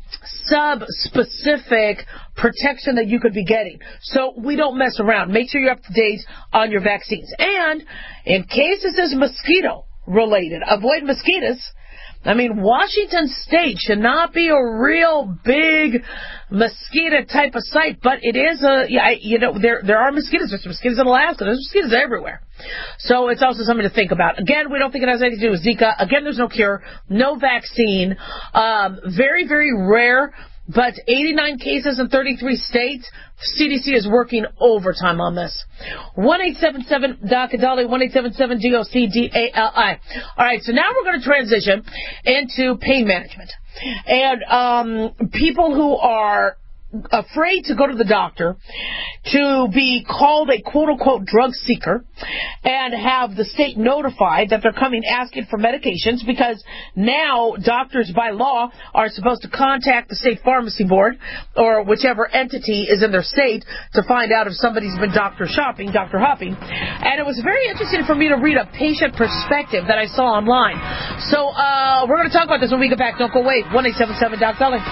sub-specific protection that you could be getting. So we don't mess around. Make sure you're up to date on your vaccines. And in case this is mosquito related, avoid mosquitoes. I mean, Washington State should not be a real big mosquito type of site, but it is a, yeah, you know, there there are mosquitoes. There's mosquitoes in Alaska. There's mosquitoes everywhere. So it's also something to think about. Again, we don't think it has anything to do with Zika. Again, there's no cure, no vaccine. Um, very, very rare, but eighty-nine cases in thirty-three states. C D C is working overtime on this. one eight seven seven D O C D A L I, one eight seven seven D O C D A L I. All right, so now we're going to transition into pain management. And um, people who are afraid to go to the doctor, to be called a quote-unquote drug seeker, and have the state notified that they're coming asking for medications, because now doctors by law are supposed to contact the state pharmacy board or whichever entity is in their state to find out if somebody's been doctor shopping, doctor hopping. And it was very interesting for me to read a patient perspective that I saw online. So uh, we're going to talk about this when we get back. Don't go away. one eight seven seven D O C D A L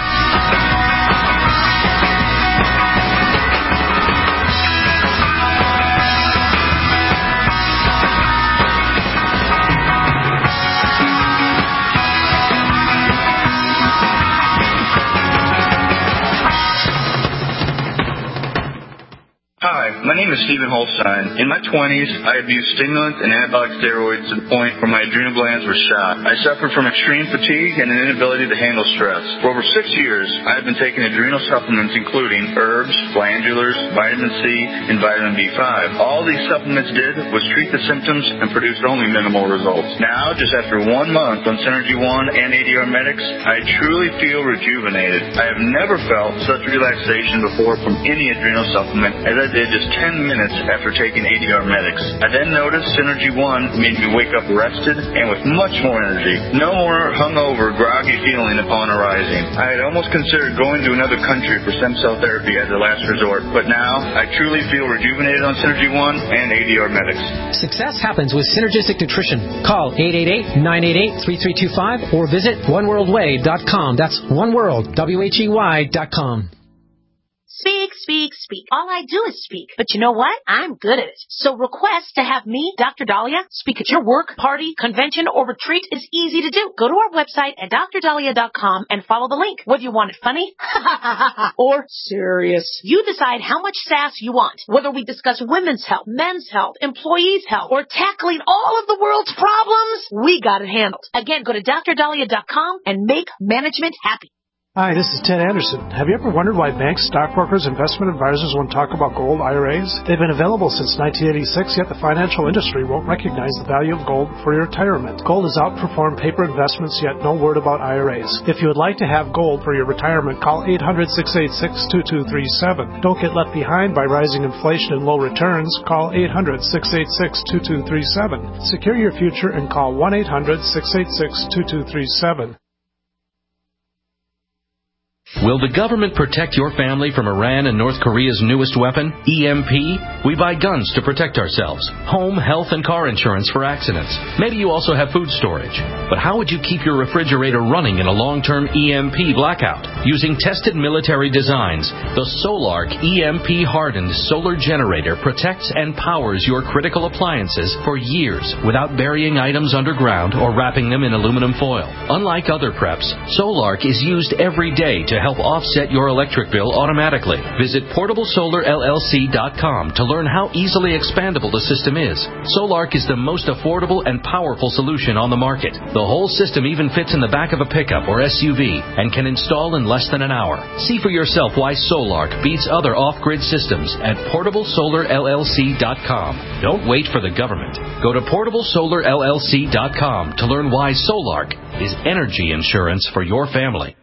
I. Hi, my name is Stephen Holstein. In my twenties, I abused stimulants and anabolic steroids to the point where my adrenal glands were shot. I suffered from extreme fatigue and an inability to handle stress. For over six years, I have been taking adrenal supplements including herbs, glandulars, vitamin C, and vitamin B five. All these supplements did was treat the symptoms and produced only minimal results. Now, just after one month on Synergy One and A D R Medics, I truly feel rejuvenated. I have never felt such relaxation before from any adrenal supplement as I did did just ten minutes after taking A D R Medics. I then noticed Synergy One made me wake up rested and with much more energy. No more hungover, groggy feeling upon arising. I had almost considered going to another country for stem cell therapy as a last resort, but now I truly feel rejuvenated on Synergy One and A D R Medics. Success happens with Synergistic Nutrition. Call eight eight eight, nine eight eight, three three two five or visit one world way dot com. That's oneworld, W H E Y dot com. Speak, speak, speak. All I do is speak. But you know what? I'm good at it. So request to have me, Doctor Dahlia, speak at your work, party, convention, or retreat is easy to do. Go to our website at dr dahlia dot com and follow the link. Whether you want it funny or serious, you decide how much sass you want. Whether we discuss women's health, men's health, employees' health, or tackling all of the world's problems, we got it handled. Again, go to dr dahlia dot com and make management happy. Hi, this is Ted Anderson. Have you ever wondered why banks, stockbrokers, investment advisors won't talk about gold I R As? They've been available since nineteen eighty-six, yet the financial industry won't recognize the value of gold for your retirement. Gold has outperformed paper investments, yet no word about I R As. If you would like to have gold for your retirement, call eight hundred, six eight six, two two three seven. Don't get left behind by rising inflation and low returns. Call eight hundred, six eight six, two two three seven. Secure your future and call one eight hundred, six eight six, two two three seven. Will the government protect your family from Iran and North Korea's newest weapon, E M P? We buy guns to protect ourselves, home, health, and car insurance for accidents. Maybe you also have food storage. But how would you keep your refrigerator running in a long-term E M P blackout? Using tested military designs, the Solark E M P-hardened solar generator protects and powers your critical appliances for years without burying items underground or wrapping them in aluminum foil. Unlike other preps, Solark is used every day to help offset your electric bill automatically. Visit portable solar L L C dot com to learn how easily expandable the system is. Solark is the most affordable and powerful solution on the market. The whole system even fits in the back of a pickup or S U V and can install in less than an hour. See for yourself why Solark beats other off-grid systems at portable solar L L C dot com. Don't wait for the government. Go to portable solar L L C dot com to learn why Solark is energy insurance for your family.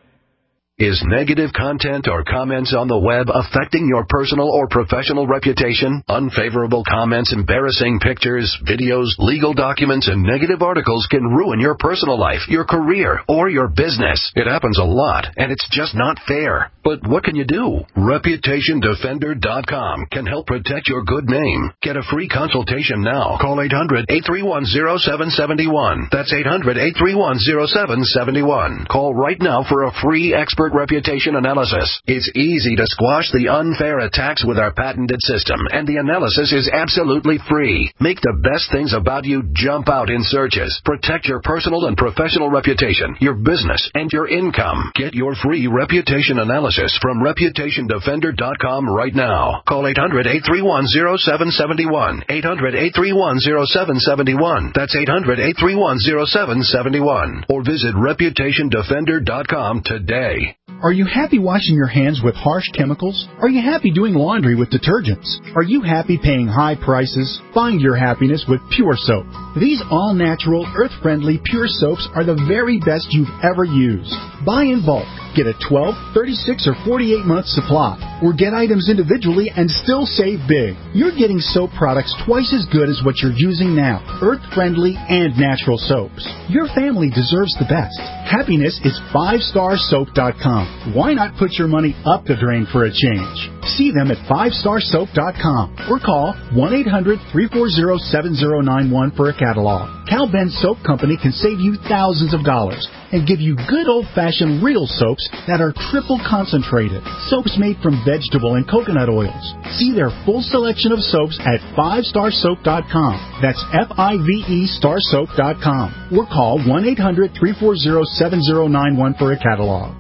Is negative content or comments on the web affecting your personal or professional reputation? Unfavorable comments, embarrassing pictures, videos, legal documents, and negative articles can ruin your personal life, your career, or your business. It happens a lot, and it's just not fair. But what can you do? reputation defender dot com can help protect your good name. Get a free consultation now. Call eight hundred, eight three one, zero seven seven one. That's eight hundred, eight three one, zero seven seven one. Call right now for a free expert reputation analysis. It's easy to squash the unfair attacks with our patented system, and the analysis is absolutely free. Make the best things about you jump out in searches. Protect your personal and professional reputation, your business, and your income. Get your free reputation analysis from reputation defender dot com right now. Call eight hundred, eight three one, zero seven seven one. eight hundred, eight three one, zero seven seven one. That's eight hundred, eight three one, zero seven seven one. Or visit reputation defender dot com today. Are you happy washing your hands with harsh chemicals? Are you happy doing laundry with detergents? Are you happy paying high prices? Find your happiness with Pure Soap. These all-natural, earth-friendly Pure Soaps are the very best you've ever used. Buy in bulk. Get a twelve, thirty-six, or forty-eight month supply. Or get items individually and still save big. You're getting soap products twice as good as what you're using now. Earth-friendly and natural soaps. Your family deserves the best. Happiness is five star soap dot com. Why not put your money up the drain for a change? See them at five star soap dot com or call one eight hundred, three four zero, seven zero nine one for a catalog. Cal Ben Soap Company can save you thousands of dollars and give you good old-fashioned real soaps that are triple concentrated. Soaps made from vegetable and coconut oils. See their full selection of soaps at five star soap dot com. That's F I V E star soap dot com. Or call one eight hundred, three four zero, seven zero nine one for a catalog.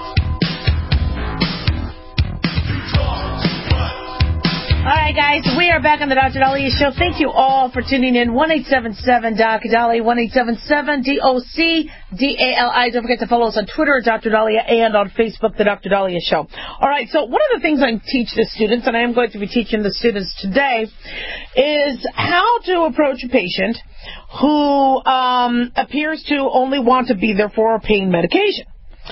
Guys, we we are back on the Doctor Dahlia Show. Thank you all for tuning in. one eight seven seven D O C Dahlia, one eight seven seven D O C D A L I. Don't forget to follow us on Twitter at Doctor Dahlia and on Facebook, the Doctor Dahlia Show. All right, so one of the things I teach the students, and I am going to be teaching the students today, is how to approach a patient who um, appears to only want to be there for a pain medication.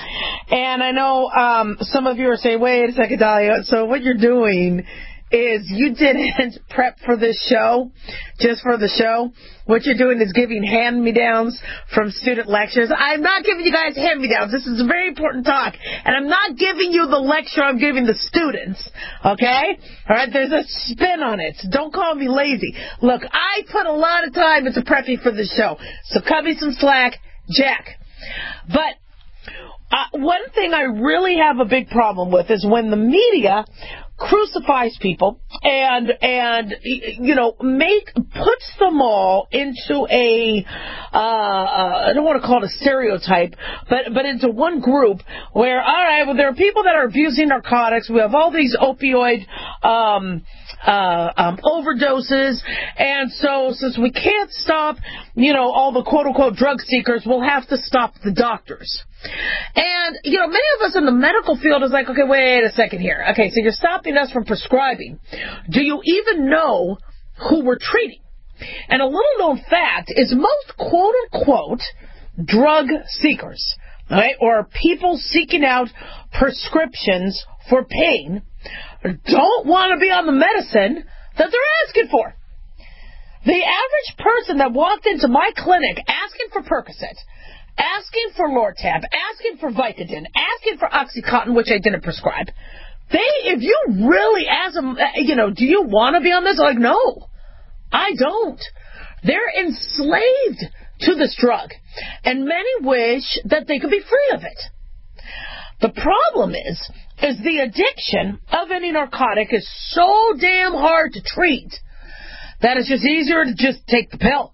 And I know um, some of you are saying, wait a second, Dahlia, so what you're doing is you didn't prep for this show, just for the show. What you're doing is giving hand-me-downs from student lectures. I'm not giving you guys hand-me-downs. This is a very important talk. And I'm not giving you the lecture I'm giving the students. Okay? All right? There's a spin on it. So don't call me lazy. Look, I put a lot of time into prepping for this show. So cut me some slack, Jack. But uh, one thing I really have a big problem with is when the media crucifies people and and you know make puts them all into a uh, uh, I don't want to call it a stereotype, but but into one group where, all right, well, there are people that are abusing narcotics. We have all these opioid um Uh, um, overdoses, and so since we can't stop, you know, all the quote-unquote drug seekers, we'll have to stop the doctors. And, you know, many of us in the medical field is like, okay, wait a second here. Okay, so you're stopping us from prescribing. Do you even know who we're treating? And a little-known fact is most quote-unquote drug seekers, right, or people seeking out prescriptions for pain, don't want to be on the medicine that they're asking for. The average person that walked into my clinic asking for Percocet, asking for Lortab, asking for Vicodin, asking for OxyContin, which I didn't prescribe, they, if you really ask them, you know, do you want to be on this? They're like, no, I don't. They're enslaved to this drug, and many wish that they could be free of it. The problem is, is the addiction of any narcotic is so damn hard to treat that it's just easier to just take the pill.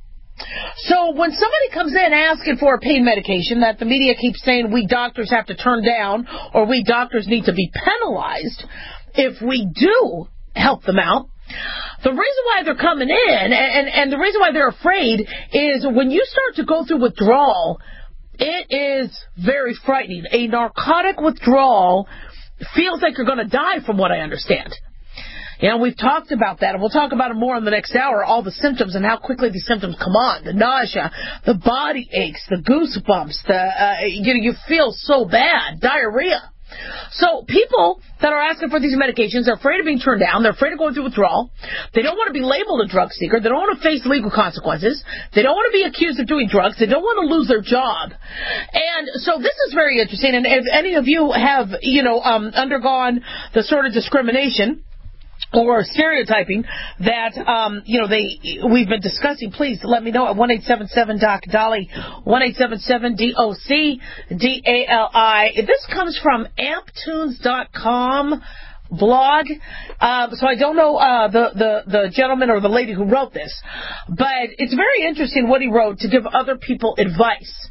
So when somebody comes in asking for a pain medication that the media keeps saying we doctors have to turn down or we doctors need to be penalized if we do help them out, the reason why they're coming in and, and, and the reason why they're afraid is when you start to go through withdrawal, it is very frightening. A narcotic withdrawal feels like you're going to die, from what I understand. You know, we've talked about that, and we'll talk about it more in the next hour, all the symptoms and how quickly these symptoms come on. The nausea, the body aches, the goosebumps, the uh, you know, you feel so bad, diarrhea. So people that are asking for these medications are afraid of being turned down. They're afraid of going through withdrawal. They don't want to be labeled a drug seeker. They don't want to face legal consequences. They don't want to be accused of doing drugs. They don't want to lose their job. And so this is very interesting. And if any of you have, you know, um, undergone the sort of discrimination or stereotyping that, um, you know, they we've been discussing, please let me know at one eight seven seven D O C Dahlia, one eight seven seven D O C D A L I. This comes from amp tunes dot com blog. Uh, so I don't know uh, the, the, the gentleman or the lady who wrote this, but it's very interesting what he wrote to give other people advice.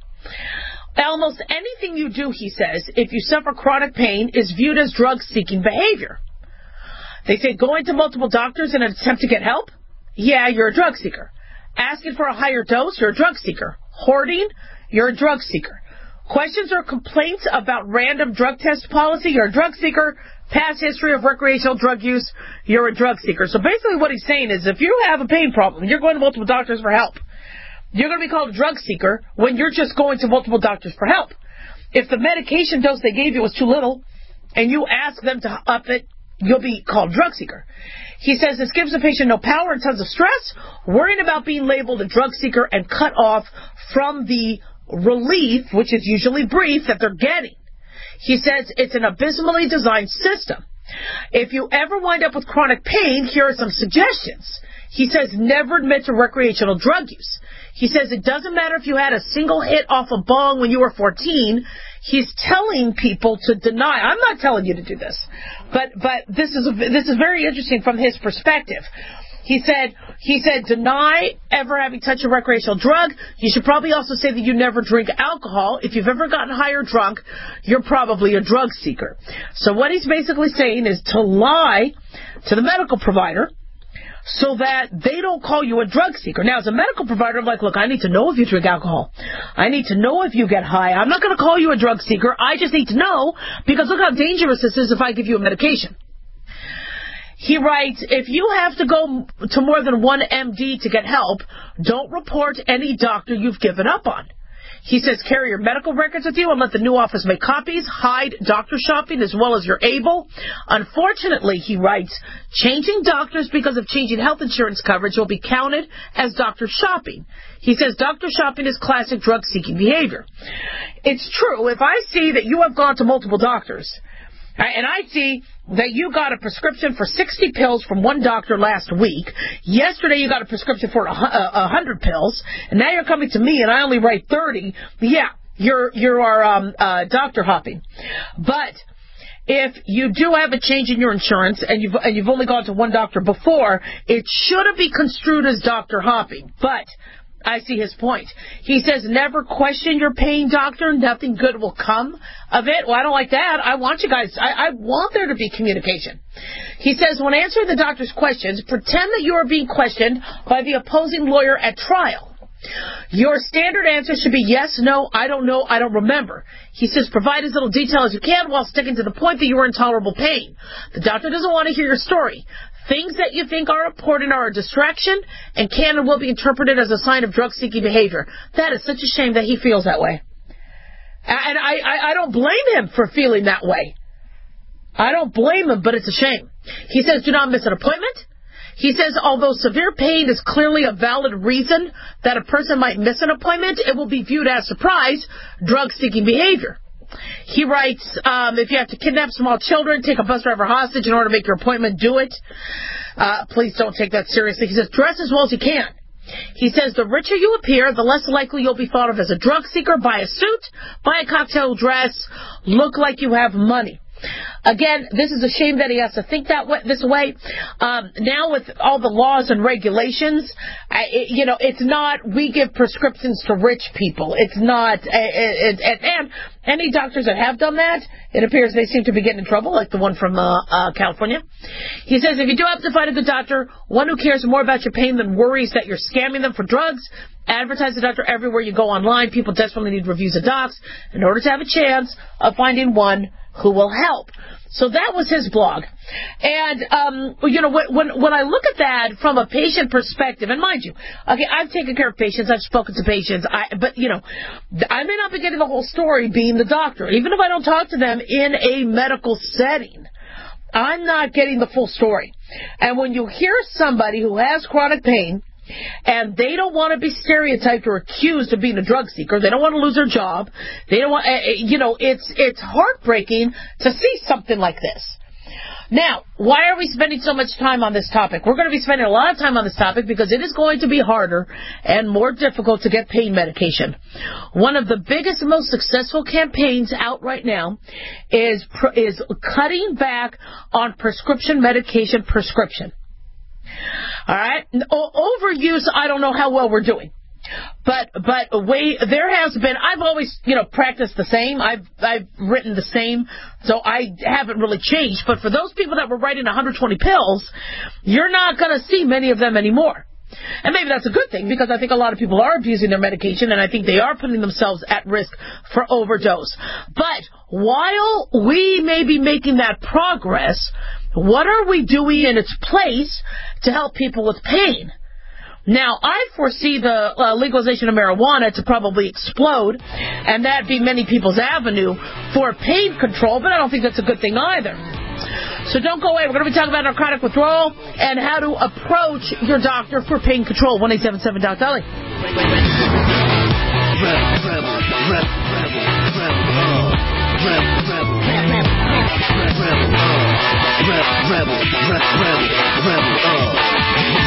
Almost anything you do, he says, if you suffer chronic pain, is viewed as drug-seeking behavior. They say going to multiple doctors in an attempt to get help? Yeah, you're a drug seeker. Asking for a higher dose? You're a drug seeker. Hoarding? You're a drug seeker. Questions or complaints about random drug test policy? You're a drug seeker. Past history of recreational drug use? You're a drug seeker. So basically what he's saying is if you have a pain problem and you're going to multiple doctors for help, you're going to be called a drug seeker when you're just going to multiple doctors for help. If the medication dose they gave you was too little and you ask them to up it, you'll be called drug seeker. He says this gives the patient no power and tons of stress, worrying about being labeled a drug seeker and cut off from the relief, which is usually brief, that they're getting. He says it's an abysmally designed system. If you ever wind up with chronic pain, here are some suggestions. He says never admit to recreational drug use. He says it doesn't matter if you had a single hit off a bong when you were fourteen. He's telling people to deny. I'm not telling you to do this, but but this is a, this is very interesting from his perspective. He said he said deny ever having touched a recreational drug. You should probably also say that you never drink alcohol. If you've ever gotten high or drunk, you're probably a drug seeker. So what he's basically saying is to lie to the medical provider so that they don't call you a drug seeker. Now, as a medical provider, I'm like, look, I need to know if you drink alcohol. I need to know if you get high. I'm not going to call you a drug seeker. I just need to know, because look how dangerous this is if I give you a medication. He writes, if you have to go to more than one M D to get help, don't report any doctor you've given up on. He says carry your medical records with you and let the new office make copies. Hide doctor shopping as well as you're able. Unfortunately, he writes, changing doctors because of changing health insurance coverage will be counted as doctor shopping. He says doctor shopping is classic drug-seeking behavior. It's true. If I see that you have gone to multiple doctors, and I see that you got a prescription for sixty pills from one doctor last week. Yesterday you got a prescription for one hundred pills. And now you're coming to me and I only write thirty. Yeah, you're, you are um, uh, doctor hopping. But if you do have a change in your insurance and you've, and you've only gone to one doctor before, it shouldn't be construed as doctor hopping. But I see his point. He says, never question your paying doctor. Nothing good will come of it. Well, I don't like that. I want you guys, I, I want there to be communication. He says, when answering the doctor's questions, pretend that you are being questioned by the opposing lawyer at trial. Your standard answer should be yes, no, I don't know, I don't remember. He says, provide as little detail as you can while sticking to the point that you are in tolerable pain. The doctor doesn't want to hear your story. Things that you think are important are a distraction and can and will be interpreted as a sign of drug-seeking behavior. That is such a shame that he feels that way. And I, I, I don't blame him for feeling that way. I don't blame him, but it's a shame. He says, do not miss an appointment. He says, although severe pain is clearly a valid reason that a person might miss an appointment, it will be viewed as surprise, drug-seeking behavior. He writes, um, if you have to kidnap small children, take a bus driver hostage in order to make your appointment, do it. Uh, please don't take that seriously. He says, dress as well as you can. He says, the richer you appear, the less likely you'll be thought of as a drug seeker. Buy a suit, buy a cocktail dress, look like you have money. Again, this is a shame that he has to think that way, this way. Um, now with all the laws and regulations, I, it, you know, it's not we give prescriptions to rich people. It's not, it, it, it, and any doctors that have done that, it appears they seem to be getting in trouble, like the one from uh, uh, California. He says, if you do have to find a good doctor, one who cares more about your pain than worries that you're scamming them for drugs, advertise the doctor everywhere you go online. People desperately need reviews of docs in order to have a chance of finding one who will help. So that was his blog. And, um, you know, when, when I look at that from a patient perspective, and mind you, okay, I've taken care of patients, I've spoken to patients, I, but, you know, I may not be getting the whole story being the doctor. Even if I don't talk to them in a medical setting, I'm not getting the full story. And when you hear somebody who has chronic pain, and they don't want to be stereotyped or accused of being a drug seeker. They don't want to lose their job. They don't want, you know, it's it's heartbreaking to see something like this. Now, why are we spending so much time on this topic? We're going to be spending a lot of time on this topic because it is going to be harder and more difficult to get pain medication. One of the biggest and most successful campaigns out right now is is cutting back on prescription medication prescription. All right. Overuse, I don't know how well we're doing. But but way there has been, I've always, you know, practiced the same. I've I've written the same, so I haven't really changed. But for those people that were writing one hundred twenty pills, you're not going to see many of them anymore. And maybe that's a good thing, because I think a lot of people are abusing their medication, and I think they are putting themselves at risk for overdose. But while we may be making that progress, what are we doing in its place to help people with pain? Now, I foresee the uh, legalization of marijuana to probably explode, and that be many people's avenue for pain control, but I don't think that's a good thing either. So don't go away. We're going to be talking about narcotic withdrawal and how to approach your doctor for pain control. one eight seven seven Doc Dolly.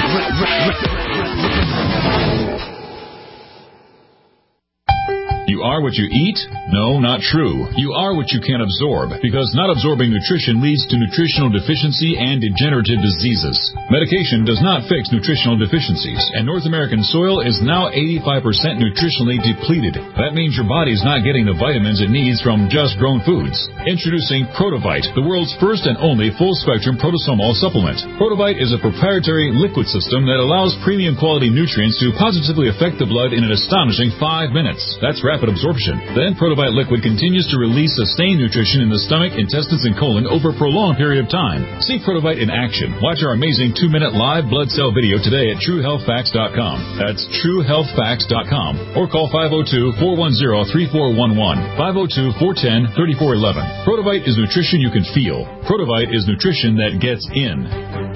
You are what you eat? No, not true. You are what you can absorb, because not absorbing nutrition leads to nutritional deficiency and degenerative diseases. Medication does not fix nutritional deficiencies, and North American soil is now eighty-five percent nutritionally depleted. That means your body's not getting the vitamins it needs from just grown foods. Introducing Protovite, the world's first and only full-spectrum protosomol supplement. Protovite is a proprietary liquid system that allows premium quality nutrients to positively affect the blood in an astonishing five minutes. That's rapid absorption. Then Protovite liquid continues to release sustained nutrition in the stomach, intestines, and colon over a prolonged period of time. See Protovite in action. Watch our amazing two-minute live blood cell video today at true health facts dot com. That's true health facts dot com. Or call five oh two, four one zero, three four one one, five oh two, four one zero, three four one one. Protovite is nutrition you can feel. Protovite is nutrition that gets in.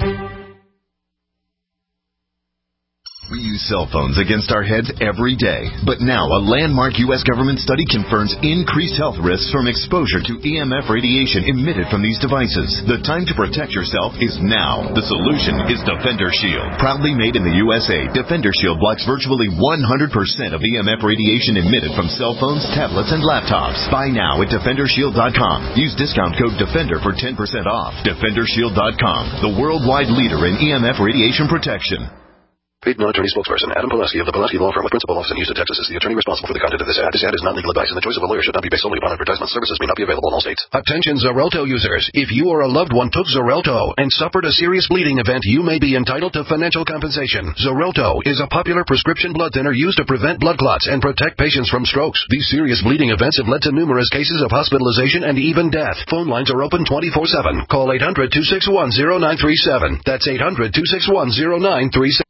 We use cell phones against our heads every day. But now a landmark U S government study confirms increased health risks from exposure to E M F radiation emitted from these devices. The time to protect yourself is now. The solution is Defender Shield. Proudly made in the U S A, Defender Shield blocks virtually one hundred percent of E M F radiation emitted from cell phones, tablets, and laptops. Buy now at defender shield dot com. Use discount code DEFENDER for ten percent off. defender shield dot com, the worldwide leader in E M F radiation protection. Paid non-attorney spokesperson Adam Pulaski of the Pulaski Law Firm with principal office in Houston, Texas is the attorney responsible for the content of this ad. This ad is not legal advice, and the choice of a lawyer should not be based solely upon advertisement. Services may not be available in all states. Attention Xarelto users. If you or a loved one took Xarelto and suffered a serious bleeding event, you may be entitled to financial compensation. Xarelto is a popular prescription blood thinner used to prevent blood clots and protect patients from strokes. These serious bleeding events have led to numerous cases of hospitalization and even death. Phone lines are open twenty-four seven. Call eight hundred, two six one, zero nine three seven. That's eight hundred, two six one, zero nine three seven.